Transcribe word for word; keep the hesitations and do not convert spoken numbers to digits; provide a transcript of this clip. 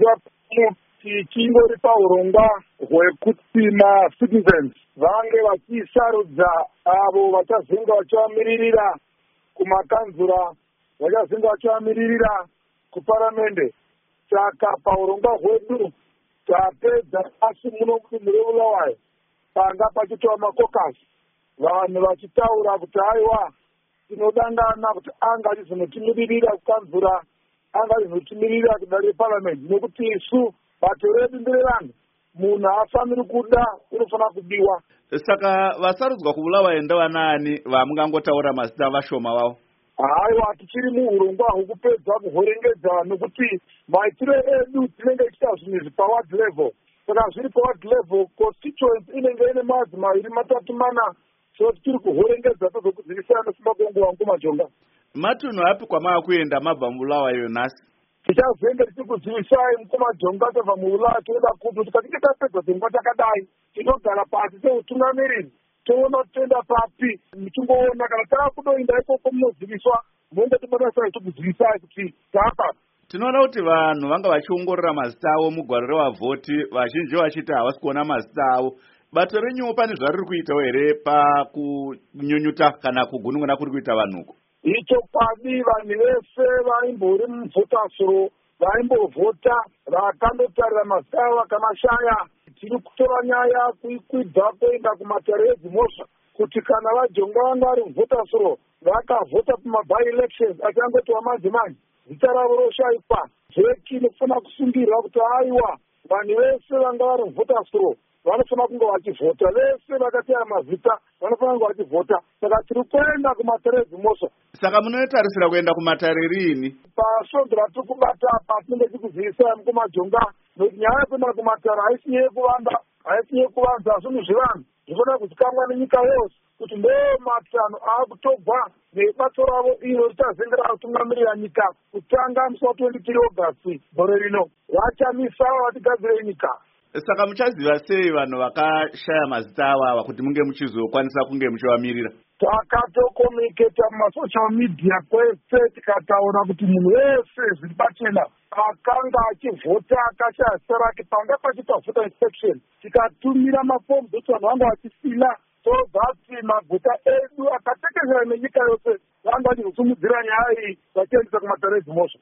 kubva tichingori paurongwa hwekuti macitizens vange vachisarudza avo vachazenge vachivamiririra kumakanzura, vachazenge vachivamiririra kuparamende. Saka paurongwa hwedu tapedza asi muno kuti muri Bulawayo panga pachitova makokasi, vanhu vachitaura kuti aiwa tinodangana kuti anga achizonotimiririra kukanzura, anga achizotimiririra kudare reparamende, nekuti isu bato redu nderevanhu, munhu haafaniri kuda, unofanira kudiwa. Saka vasarudzwa kuBulawayo ndevanaani vamungangotaura mazita vashoma vavo? Haiwa, tichiri muurongwa hwekupedza kuhorengedza, nokuti maitiro edu tinenge tichita zvinhu izvi paward level. Saka zviri paward level, constituency inenge ine madzi maviri matatu mana, so tichiri kuhorengedza tozokudzivisana nesimba kwenguva mukumajonga. Matunhu api kwamava kuenda mabva muBulawayo nhasi? Tichazenge tichikuzivisai mukumajonga tobva muBulawayo toenda kuti tikachinge tapedza dzingwa takadai tinogara pasi seutungamiriri toona kuti toenda papi, muchingoona kana tava kudoinda ikoko munoziviswa munenge timonasai tikuzivisai kuti taapa. Tinoona kuti vanhu vanga vachiongorora mazita avo mugwaro revavhoti, vazhinji vachiti havasi kuona mazita avo. Bato renyuwo pane zvariri kuitawo here pakunyunyuta kana kugunun'una kuri kuita vanhuko? Icho kwadi vanhu vese vaimbori muvhotasuro vaimbovhota vakandotarira mazita avo vakamashaya. Tiri kutora nyaya kuikwidza kuenda kumatare edzimhosva kuti kana vajonga vanga vari muvhotasuro vakavhota pamaby elections achangotova manje-manje zita ravo roshayikwa. Zveki nokufana kusungirwa kuti aiwa vanhu vese vanga vari muvhotasuro vanofana kunge vachivhota, vese vakatera mazita vanofana kunge vachivhota. Saka tiri kuenda kumatare edzimhosva. Saka munotarisira kuenda kumatare riini? Pasvondo ratiri kubata apa tinenge tikuzivisai mukumajonga, nokuti nyaya yekuenda kumatare haisi yekuvanda, haisi yekuvanza zvinhu zvevanhu, zvinofana kuzikamwa nenyika yose kuti ndo matanho aakutobva nebato ravo iro richazengera kutungamirira nyika kutanga musi wa twenty-three August gore rino. Vachamisa vatigadzire nyika. Saka muchaziva sei vanhu vakashaya mazita ava kuti munge muchizokwanisa kunge muchivamirira? Takatokomiketa mumasocial media kwese tikataura kuti munhu wese zviri pachena akanga achivhota akashaya zita rake panga pachiitwa voter inspection, tikatumira mafomu kuti vanhu vanga vachisila tobvati maguta edu akatekeshera nenyika yose vanga vachizosumudzira nyaya iyi vachiendesa kumatare edzimhosva.